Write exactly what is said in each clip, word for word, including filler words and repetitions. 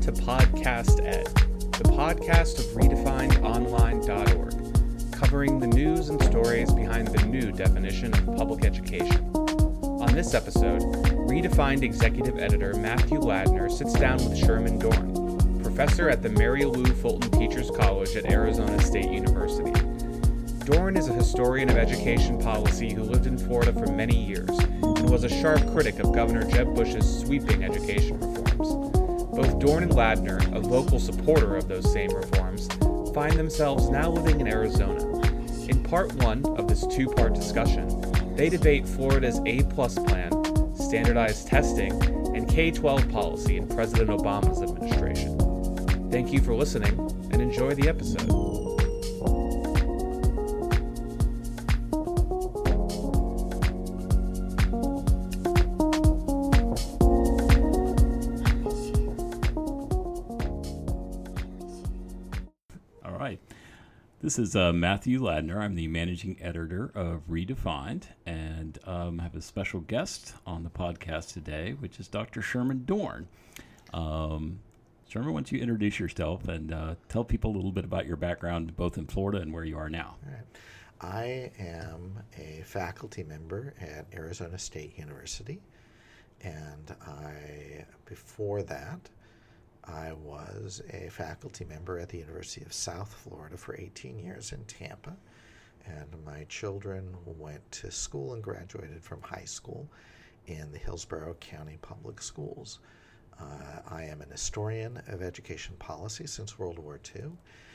to Podcast Ed, the podcast of redefined online dot org, covering the news and stories behind the new definition of public education. On this episode, Redefined Executive Editor Matthew Ladner sits down with Sherman Dorn, professor at the Mary Lou Fulton Teachers College at Arizona State University. Dorn is a historian of education policy who lived in Florida for many years and was a sharp critic of Governor Jeb Bush's sweeping education reforms. Both Dorn and Ladner, a vocal supporter of those same reforms, find themselves now living in Arizona. In part one of this two-part discussion, they debate Florida's A-plus plan, standardized testing, and K twelve policy in President Obama's administration. Thank you for listening, and enjoy the episode. This is uh, Matthew Ladner. I'm the managing editor of Redefined, and um, I have a special guest on the podcast today, which is Doctor Sherman Dorn. Um, Sherman, why don't you introduce yourself and uh, tell people a little bit about your background, both in Florida and where you are now. All right. I am a faculty member at Arizona State University, and I, before that, I was a faculty member at the University of South Florida for eighteen years in Tampa, and my children went to school and graduated from high school in the Hillsborough County Public Schools. Uh, I am an historian of education policy since World War Two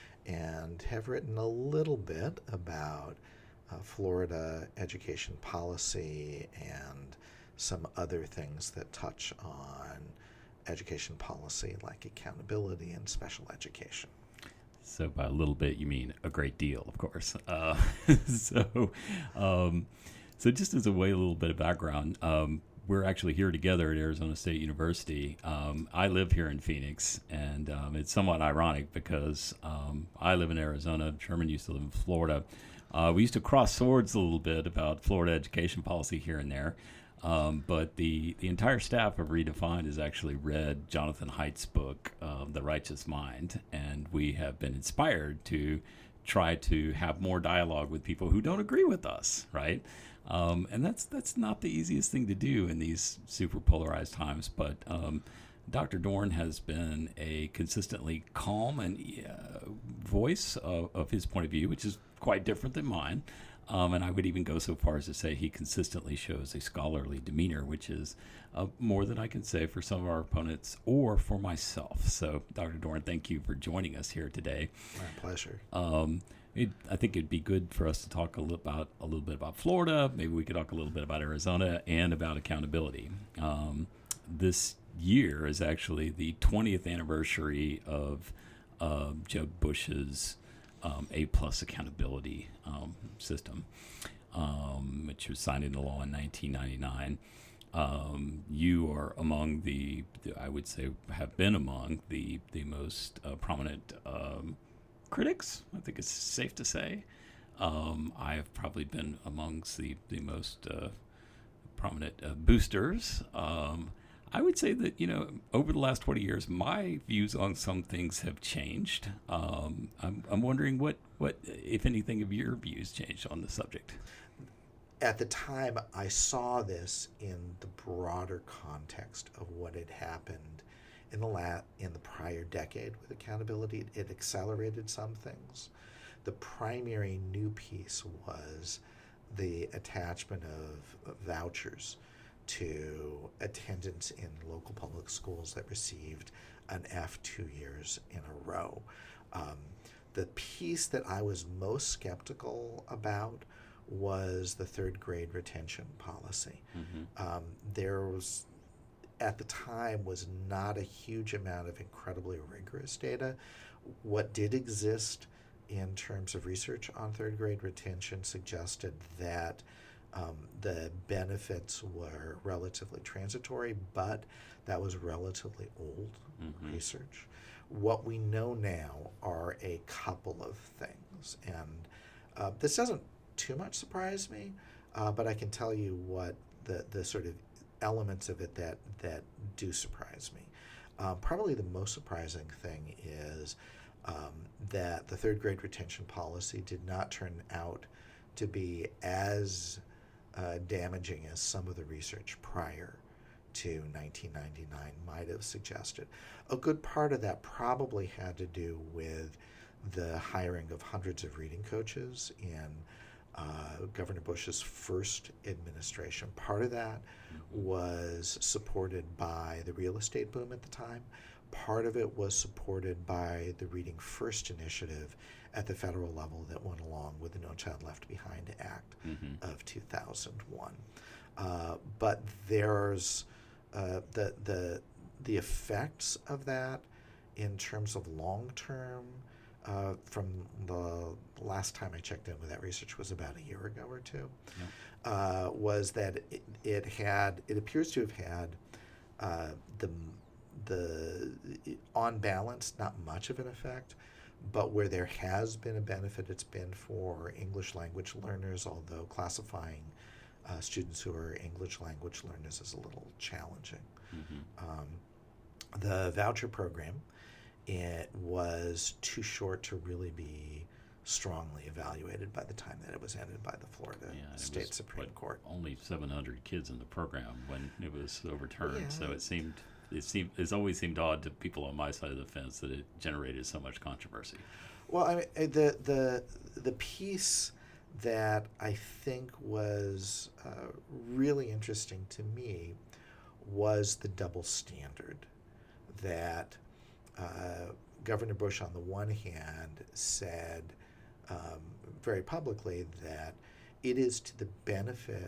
and have written a little bit about uh, Florida education policy and some other things that touch on education policy like accountability and special education. So by a little bit, you mean a great deal, of course. Uh, so um, so just as a way, a little bit of background, um, we're actually here together at Arizona State University. Um, I live here in Phoenix, and um, it's somewhat ironic because um, I live in Arizona. Sherman used to live in Florida. Uh, we used to cross swords a little bit about Florida education policy here and there. Um, but the, the entire staff of Redefined has actually read Jonathan Haidt's book, um, The Righteous Mind, and we have been inspired to try to have more dialogue with people who don't agree with us, right? Um, and that's that's not the easiest thing to do in these super polarized times, but um, Doctor Dorn has been a consistently calm and uh, voice of, of his point of view, which is quite different than mine. Um, and I would even go so far as to say he consistently shows a scholarly demeanor, which is uh, more than I can say for some of our opponents or for myself. So, Doctor Dorn, thank you for joining us here today. My pleasure. Um, it, I think it'd be good for us to talk a little about a little bit about Florida. Maybe we could talk a little bit about Arizona and about accountability. Um, this year is actually the twentieth anniversary of uh, Jeb Bush's Um, A-plus accountability um, system, um, which was signed into law in nineteen ninety-nine. Um, you are among the, the, I would say, have been among the the most uh, prominent um, critics. I think it's safe to say. Um, I have probably been amongst the the most uh, prominent uh, boosters. Um, I would say that, you know, over the last twenty years, my views on some things have changed. Um, I'm, I'm wondering what, what, if anything, have your views changed on the subject? At the time, I saw this in the broader context of what had happened in the la- in the prior decade with accountability. It accelerated some things. The primary new piece was the attachment of vouchers to attendance in local public schools that received an F two years in a row. Um, the piece that I was most skeptical about was the third grade retention policy. Mm-hmm. Um, there was, at the time, was not a huge amount of incredibly rigorous data. What did exist in terms of research on third grade retention suggested that Um, the benefits were relatively transitory, but that was relatively old mm-hmm. research. What we know now are a couple of things, and uh, this doesn't too much surprise me, uh, but I can tell you what the, the sort of elements of it that, that do surprise me. Um, probably the most surprising thing is um, that the third grade retention policy did not turn out to be as uh, damaging as some of the research prior to nineteen ninety-nine might have suggested. A good part of that probably had to do with the hiring of hundreds of reading coaches in uh, Governor Bush's first administration. Part of that was supported by the real estate boom at the time. Part of it was supported by the Reading First initiative at the federal level that went along with the No Child Left Behind Act mm-hmm. of two thousand one. Uh, but there's uh, the the the effects of that in terms of long term. Uh, from the last time I checked in with that research was about a year ago or two, yeah. uh, was that it, it had it appears to have had uh, the the on balance not much of an effect, but where there has been a benefit, it's been for English language learners, although classifying uh, students who are English language learners is a little challenging. Mm-hmm. Um, the voucher program, it was too short to really be strongly evaluated by the time that it was ended by the Florida yeah, State was, Supreme what, Court. Only seven hundred kids in the program when it was overturned, yeah. so it seemed it seemed it's always seemed odd to people on my side of the fence that it generated so much controversy. Well, I mean, the the the piece that I think was uh, really interesting to me was the double standard that uh, Governor Bush, on the one hand, said um, very publicly that it is to the benefit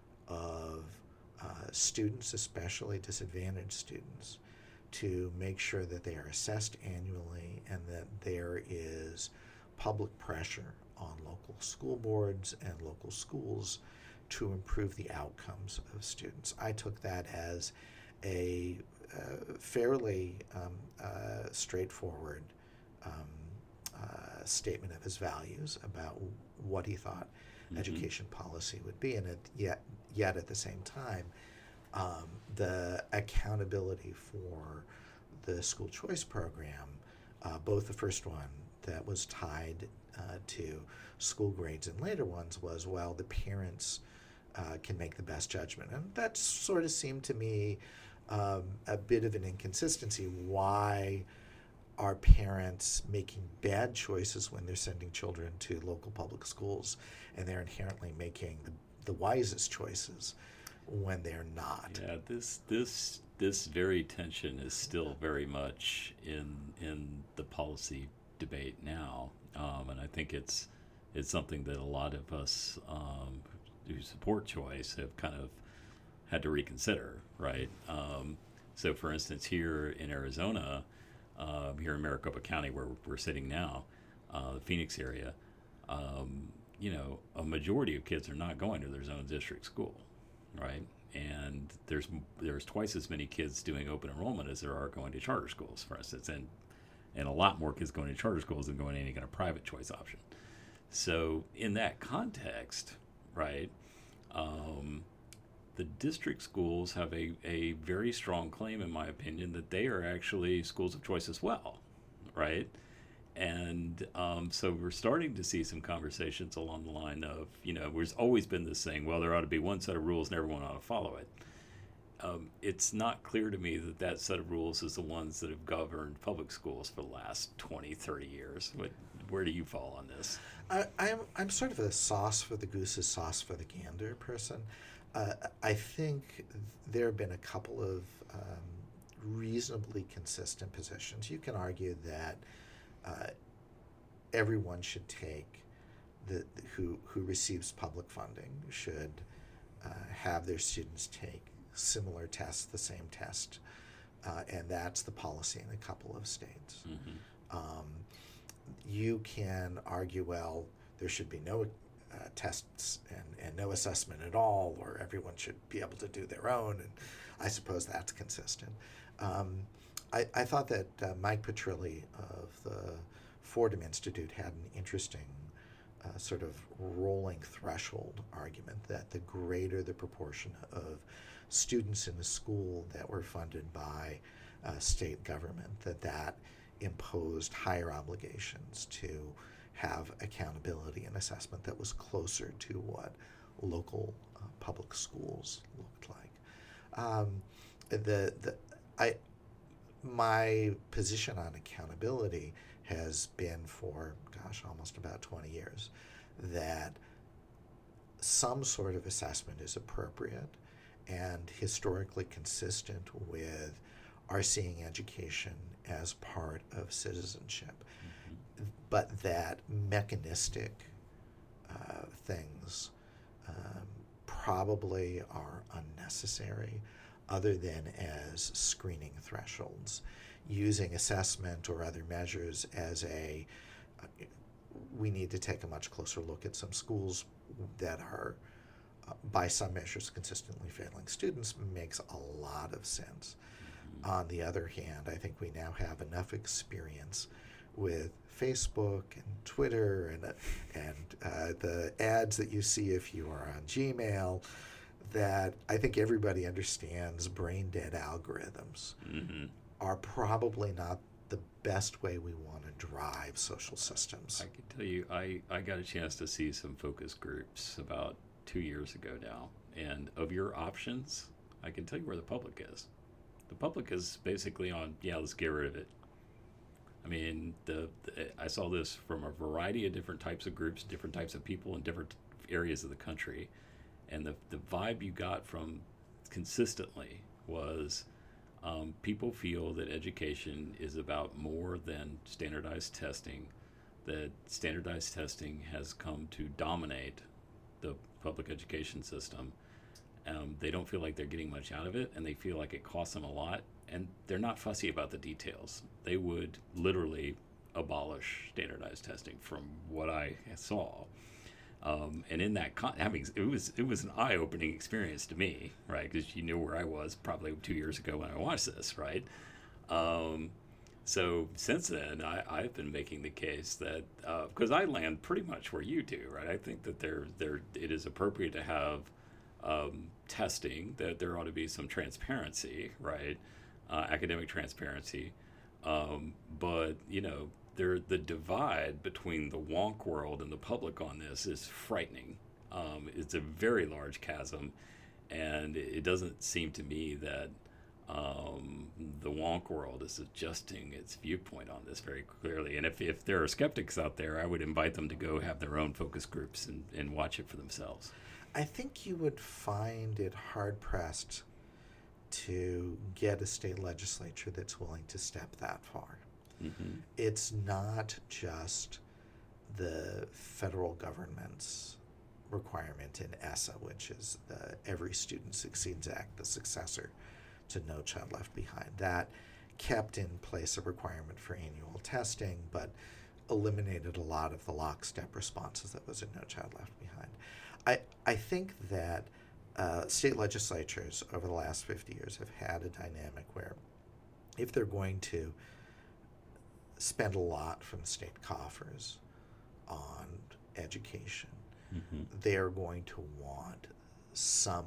of uh, students, especially disadvantaged students, to make sure that they are assessed annually and that there is public pressure on local school boards and local schools to improve the outcomes of students. I took that as a uh, fairly um, uh, straightforward um, uh, statement of his values about what he thought mm-hmm. education policy would be, and it, yet, yet at the same time, um, the accountability for the school choice program, uh, both the first one that was tied uh, to school grades and later ones was, well, the parents uh, can make the best judgment. And that sort of seemed to me um, a bit of an inconsistency. Why are parents making bad choices when they're sending children to local public schools, and they're inherently making the, the wisest choices when they're not? Yeah, this this this very tension is still very much in in the policy debate now, um, and I think it's it's something that a lot of us um, who support choice have kind of had to reconsider, right? Um, so, for instance, here in Arizona, uh, here in Maricopa County, where we're sitting now, uh, the Phoenix area, um, you know, a majority of kids are not going to their zone district school, right? And there's there's twice as many kids doing open enrollment as there are going to charter schools, for instance, and and a lot more kids going to charter schools than going to any kind of private choice option. So in that context, right, um, the district schools have a, a very strong claim, in my opinion, that they are actually schools of choice as well, right? And um, so we're starting to see some conversations along the line of, you know, there's always been this saying, well, there ought to be one set of rules and everyone ought to follow it. Um, it's not clear to me that that set of rules is the ones that have governed public schools for the last twenty, thirty years. What, where do you fall on this? I, I'm I'm sort of a sauce for the goose is sauce for the gander person. Uh, I think there have been a couple of um, reasonably consistent positions. You can argue that uh, everyone should take the who who receives public funding should uh, have their students take similar tests, the same test, uh, and that's the policy in a couple of states. Mm-hmm. Um, you can argue, well, there should be no uh, tests and, and no assessment at all, or everyone should be able to do their own, and I suppose that's consistent. Um, I, I thought that uh, Mike Petrilli of the Fordham Institute had an interesting uh, sort of rolling threshold argument that the greater the proportion of students in the school that were funded by uh, state government, that that imposed higher obligations to have accountability and assessment that was closer to what local uh, public schools looked like. Um, the the I my position on accountability has been for gosh almost about twenty years that some sort of assessment is appropriate and historically consistent with our seeing education as part of citizenship, mm-hmm. but that mechanistic uh, things um, probably are unnecessary other than as screening thresholds. Using assessment or other measures as a, uh, we need to take a much closer look at some schools that are, uh, by some measures, consistently failing students makes a lot of sense. Mm-hmm. On the other hand, I think we now have enough experience with Facebook and Twitter and, uh, and uh, the ads that you see if you are on Gmail that I think everybody understands brain-dead algorithms mm-hmm. are probably not the best way we want to drive social systems. I can tell you, I, I got a chance to see some focus groups about two years ago now. And of your options, I can tell you where the public is. The public is basically on, yeah, let's get rid of it. I mean, the, the I saw this from a variety of different types of groups, different types of people in different areas of the country. And the, the vibe you got from consistently was um, people feel that education is about more than standardized testing, that standardized testing has come to dominate the public education system. Um, they don't feel like they're getting much out of it, and they feel like it costs them a lot, and they're not fussy about the details. They would literally abolish standardized testing from what I saw. Um, and in that, con- having it was it was an eye-opening experience to me, right? Because you knew where I was probably two years ago when I watched this, right? Um, so since then, I, I've been making the case that because uh, I land pretty much where you do, right? I think that there there it is appropriate to have um, testing, that there ought to be some transparency, right? Uh, academic transparency, um, but you know. There, the divide between the wonk world and the public on this is frightening. Um, it's a very large chasm, and it doesn't seem to me that um, the wonk world is adjusting its viewpoint on this very clearly. And if, if there are skeptics out there, I would invite them to go have their own focus groups and, and watch it for themselves. I think you would find it hard-pressed to get a state legislature that's willing to step that far. Mm-hmm. It's not just the federal government's requirement in ESSA, which is the Every Student Succeeds Act, the successor to No Child Left Behind. That kept in place a requirement for annual testing, but eliminated a lot of the lockstep responses that was in No Child Left Behind. I, I think that uh, state legislatures over the last fifty years have had a dynamic where if they're going to spend a lot from the state coffers on education, mm-hmm. they're going to want some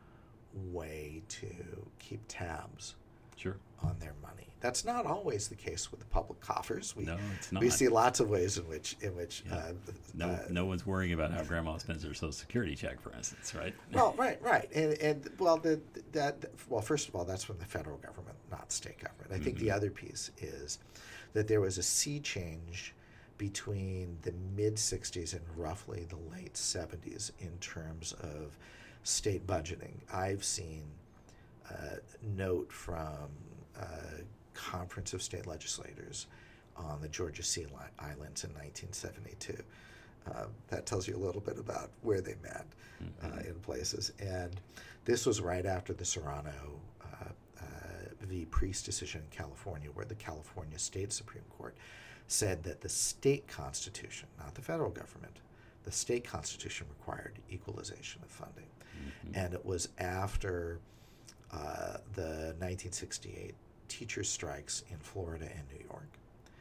way to keep tabs sure. on their money. That's not always the case with the public coffers. We, no, it's not. We see lots of ways in which in which yeah. uh, no uh, no one's worrying about how grandma spends her Social Security check, for instance, right? Well, right, right, and and well, the, that well, first of all, that's from the federal government, not state government. I mm-hmm. think the other piece is that there was a sea change between the mid sixties and roughly the late seventies in terms of state budgeting. I've seen a note from a conference of state legislators on the Georgia Sea Islands in nineteen seventy-two. Uh, that tells you a little bit about where they met mm-hmm. uh, in places. And this was right after the Serrano uh, uh, v. Priest decision in California, where the California State Supreme Court said that the state constitution, not the federal government, the state constitution required equalization of funding. Mm-hmm. And it was after uh, the nineteen sixty-eight teacher strikes in Florida and New York,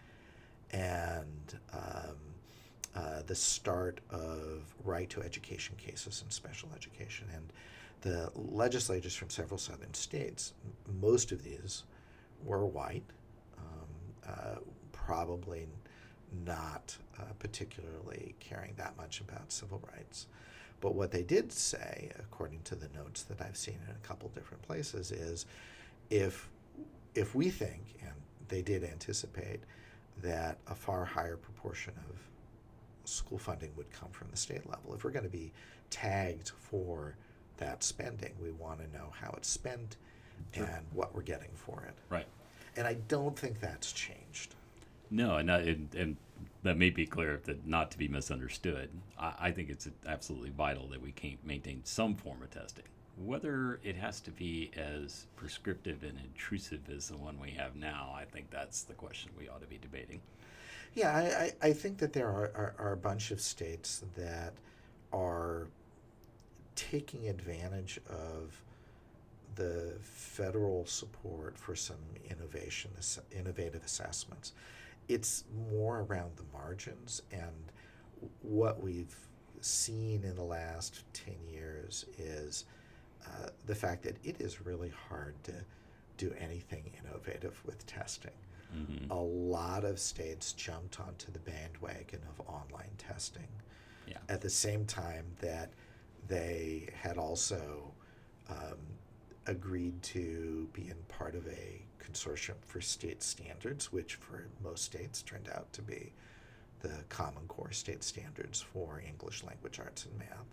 and um, uh, the start of right to education cases in special education. And the legislators from several southern states, most of these were white, um, uh, probably not uh, particularly caring that much about civil rights. But what they did say, according to the notes that I've seen in a couple different places, is if if we think, and they did anticipate, that a far higher proportion of school funding would come from the state level, if we're going to be tagged for that spending, we want to know how it's spent Sure. and what we're getting for it. Right. And I don't think that's changed. No, and, that, and, and that may be clear that not to be misunderstood. I, I think it's absolutely vital that we can maintain some form of testing. Whether it has to be as prescriptive and intrusive as the one we have now, I think that's the question we ought to be debating. Yeah, I, I, I think that there are, are, are a bunch of states that are taking advantage of the federal support for some innovation, innovative assessments. It's more around the margins, and what we've seen in the last ten years is uh, the fact that it is really hard to do anything innovative with testing. Mm-hmm. A lot of states jumped onto the bandwagon of online testing. Yeah. At the same time that they had also um, agreed to be in part of a consortium for state standards, which for most states turned out to be the Common Core state standards for English language arts and math.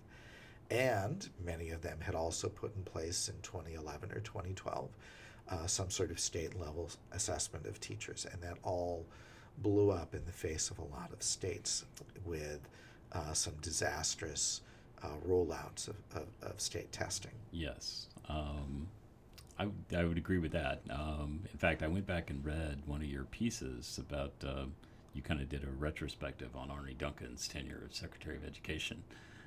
And many of them had also put in place in twenty eleven or twenty twelve uh, some sort of state level assessment of teachers, and that all blew up in the face of a lot of states with uh, some disastrous uh, rollouts of, of, of state testing. Yes. Um, I, I would agree with that. Um, in fact, I went back and read one of your pieces about, uh, you kind of did a retrospective on Arne Duncan's tenure as Secretary of Education.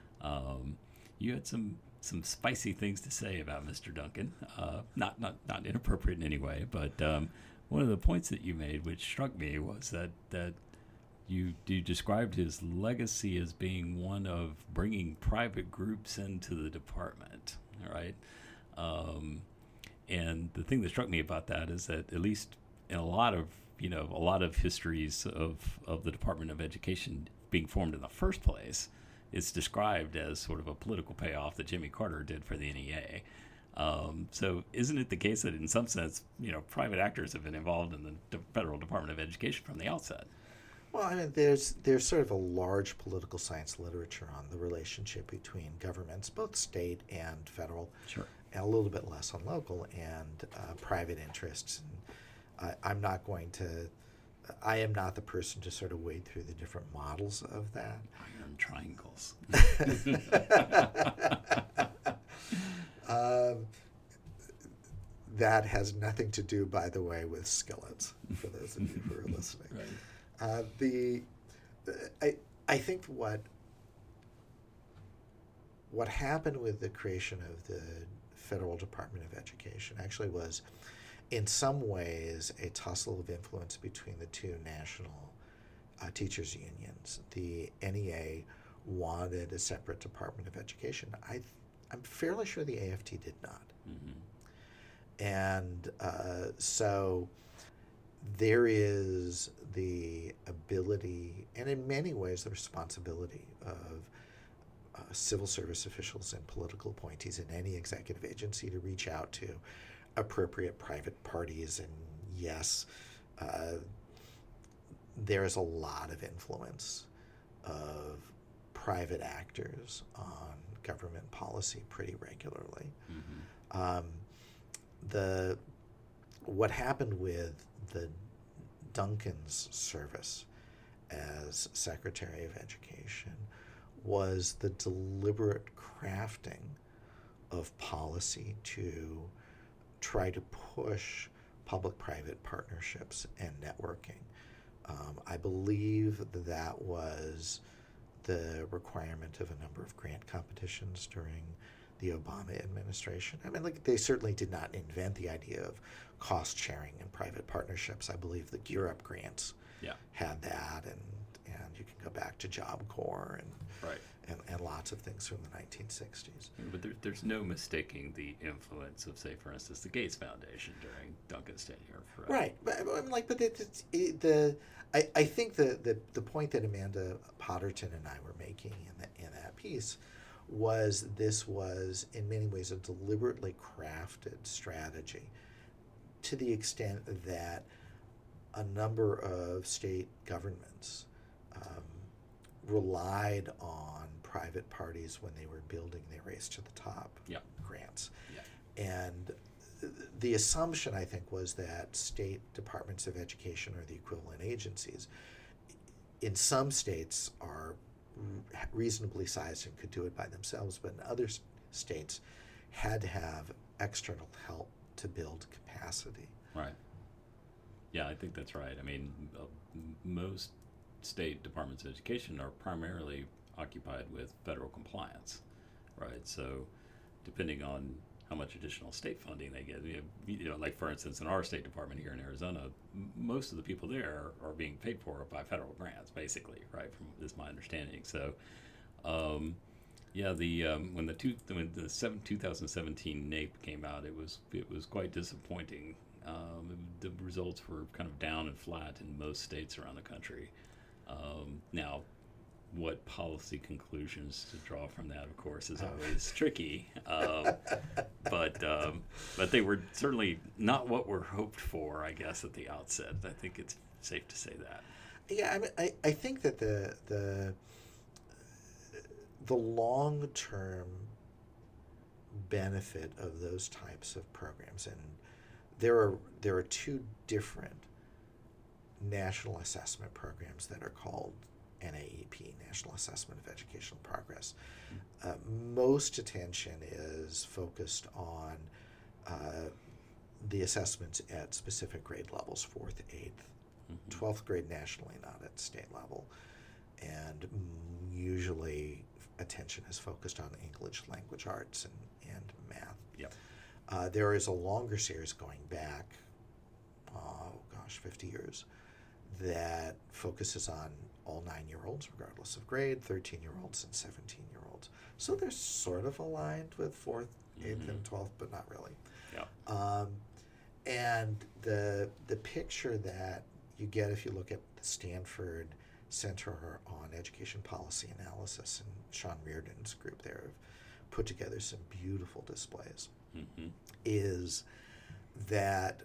Um, you had some some spicy things to say about Mister Duncan, uh, not, not, not inappropriate in any way, but um, one of the points that you made, which struck me, was that, that you, you described his legacy as being one of bringing private groups into the department, all right? Um, and the thing that struck me about that is that at least in a lot of, you know, a lot of histories of, of the Department of Education being formed in the first place, it's described as sort of a political payoff that Jimmy Carter did for the N E A. Um, so isn't it the case that in some sense, you know, private actors have been involved in the De- Federal Department of Education from the outset? Well, I mean, there's there's sort of a large political science literature on the relationship between governments, both state and federal, Sure. and a little bit less on local, and uh, private interests. And I, I'm not going to, I am not the person to sort of wade through the different models of that. Iron triangles. um, that has nothing to do, by the way, with skillets, for those of you who are listening. Right. Uh, the, I, I think what what happened with the creation of the Federal Department of Education actually was, in some ways, a tussle of influence between the two national uh, teachers' unions. The N E A wanted a separate Department of Education. I, I'm fairly sure the A F T did not. Mm-hmm. And uh, so there is the ability, and in many ways the responsibility of uh, civil service officials and political appointees in any executive agency to reach out to appropriate private parties. And yes, uh, there is a lot of influence of private actors on government policy pretty regularly. Mm-hmm. Um, the what happened with the Duncan's service as Secretary of Education was the deliberate crafting of policy to try to push public-private partnerships and networking. Um, I believe that was the requirement of a number of grant competitions during the Obama administration. I mean, like, they certainly did not invent the idea of cost sharing and private partnerships. I believe the Gear Up grants Yeah. had that, and and You can go back to Job Corps and Right. and, and lots of things from the nineteen sixties. But there, there's no mistaking the influence of, say, for instance, the Gates Foundation during Duncan's tenure. Right. Right, but I mean, like, but it, it's it, the I, I think the, the the point that Amanda Potterton and I were making in that in that piece was this was in many ways a deliberately crafted strategy, to the extent that a number of state governments um, relied on private parties when they were building their Race to the Top Yeah. grants. Yeah. And th- the assumption, I think, was that state departments of education or the equivalent agencies in some states are r- reasonably sized and could do it by themselves, but in other s- states had to have external help to build capacity. Right. Yeah, I think that's right. I mean, uh, m- most state departments of education are primarily occupied with federal compliance, right? So, depending on how much additional state funding they get, you know, you know, like for instance, in our state department here in Arizona, m- most of the people there are being paid for by federal grants, basically, right? From is my understanding. So, um, yeah, the um, when the two when the seven, twenty seventeen NAEP came out, it was it was quite disappointing. Um, the results were kind of down and flat in most states around the country. Um, now, what policy conclusions to draw from that, of course, is always tricky. Um, but um, but they were certainly not what were hoped for, I guess, at the outset. I think it's safe to say that. Yeah, I mean, I, I think that the the the long term benefit of those types of programs, and there are there are two different national assessment programs that are called N A E P, National Assessment of Educational Progress. Uh, most attention is focused on uh, the assessments at specific grade levels, fourth, eighth, Mhm. twelfth grade nationally, not at state level. And mm, usually attention is focused on English language arts and, and math. Yep. Uh, there is a longer series going back, oh gosh, fifty years, that focuses on all nine-year-olds, regardless of grade, thirteen-year-olds and seventeen-year-olds. So they're sort of aligned with fourth, eighth, Mhm. and twelfth, but not really. Yeah. Um, and the the picture that you get if you look at the Stanford Center on Education Policy Analysis, and Sean Reardon's group there have put together some beautiful displays, Mm-hmm. is that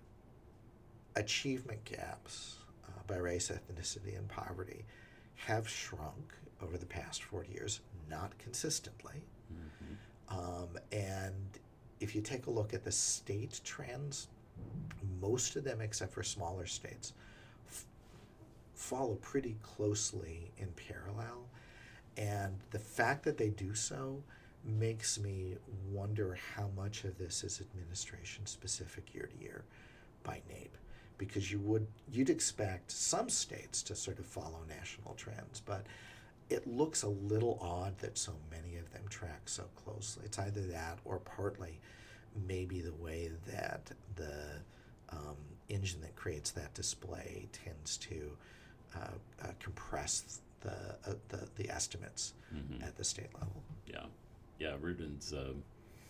achievement gaps uh, by race, ethnicity, and poverty have shrunk over the past forty years, not consistently. Mm-hmm. Um, and if you take a look at the state trends, most of them, except for smaller states, f- follow pretty closely in parallel. And the fact that they do so makes me wonder how much of this is administration specific year to year by NAEP, because you would you'd expect some states to sort of follow national trends, but it looks a little odd that so many of them track so closely. It's either that or partly maybe the way that the um, engine that creates that display tends to uh, uh, compress the, uh, the the estimates Mm-hmm. at the state level. Yeah, yeah. Reardon's um,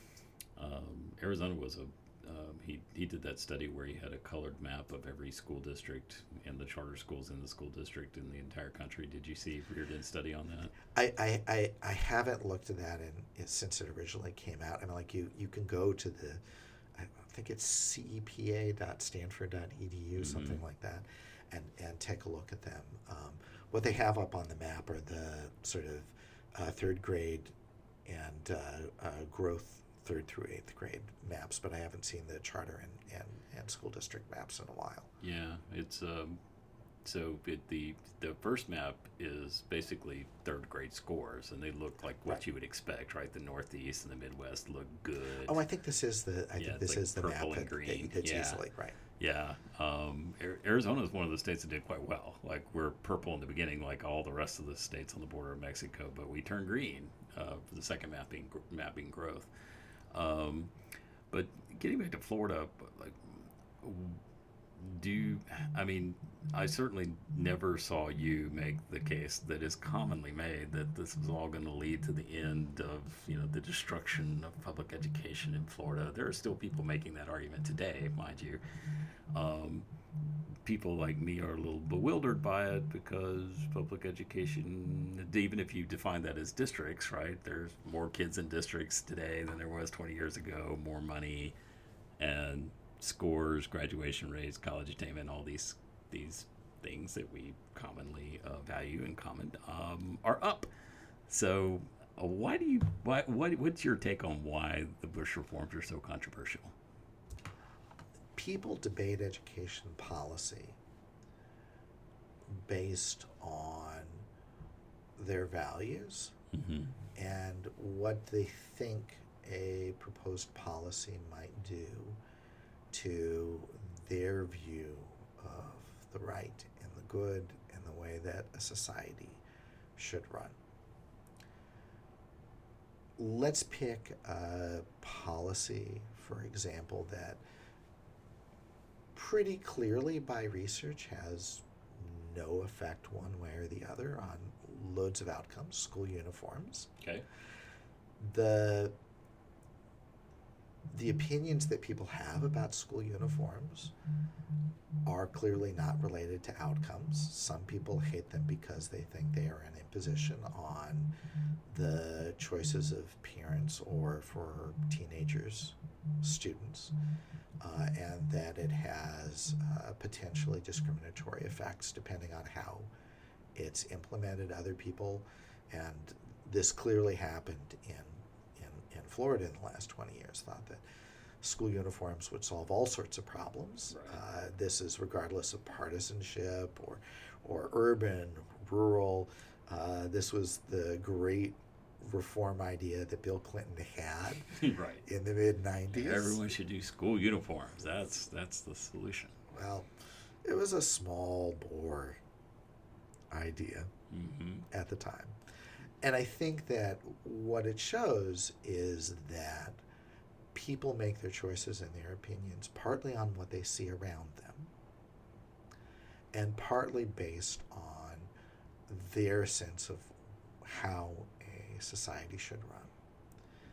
um, Arizona was a um, he he did that study where he had a colored map of every school district and the charter schools in the school district in the entire country. Did you see Reardon's study on that? I, I, I, I haven't looked at that in, since it originally came out. I mean, like you, you can go to the, I think it's C E P A dot stanford dot E D U, Mhm. something like that, and, and take a look at them. Um, what they have up on the map are the sort of uh, third grade and uh, uh, growth third through eighth grade maps, but I haven't seen the charter and, and, and school district maps in a while. Yeah, it's um, so it, the the first map is basically third grade scores, and they look like what Right. you would expect, right? The Northeast and the Midwest look good. Oh, I think this is the I Yeah, think it's this like is the map purple and that, green. that, that's Yeah. easily right. Yeah, um, Ar- Arizona is one of the states that did quite well. Like we're purple in the beginning, like all the rest of the states on the border of Mexico, but we turned green uh, for the second mapping mapping growth. Um, but getting back to Florida, like do you, I mean, I certainly never saw you make the case that is commonly made that this is all going to lead to the end of, you know, the destruction of public education in Florida. There are still people making that argument today, mind you. Um, people like me are a little bewildered by it because public education, even if you define that as districts, right, there's more kids in districts today than there was twenty years ago, more money, and scores, graduation rates, college attainment, all these these things that we commonly uh, value and common um, are up. So, uh, why do you? Why? What? What's your take on why the Bush reforms are so controversial? People debate education policy based on their values Mm-hmm. and what they think a proposed policy might do to their view of the right and the good and the way that a society should run. Let's pick a policy, for example, that pretty clearly by research has no effect one way or the other on loads of outcomes, school uniforms. Okay. The the opinions that people have about school uniforms are clearly not related to outcomes. Some people hate them because they think they are an imposition on the choices of parents or for teenagers, students, uh, and that it has uh, potentially discriminatory effects depending on how it's implemented. Other people, and this clearly happened in in, in Florida in the last twenty years, thought that school uniforms would solve all sorts of problems. Right. Uh, this is regardless of partisanship or or urban, rural. Uh, this was the great reform idea that Bill Clinton had Right. in the mid nineties. Everyone should do school uniforms. That's that's the solution. Well, it was a small bore idea Mm-hmm. at the time. And I think that what it shows is that people make their choices and their opinions partly on what they see around them and partly based on their sense of how a society should run.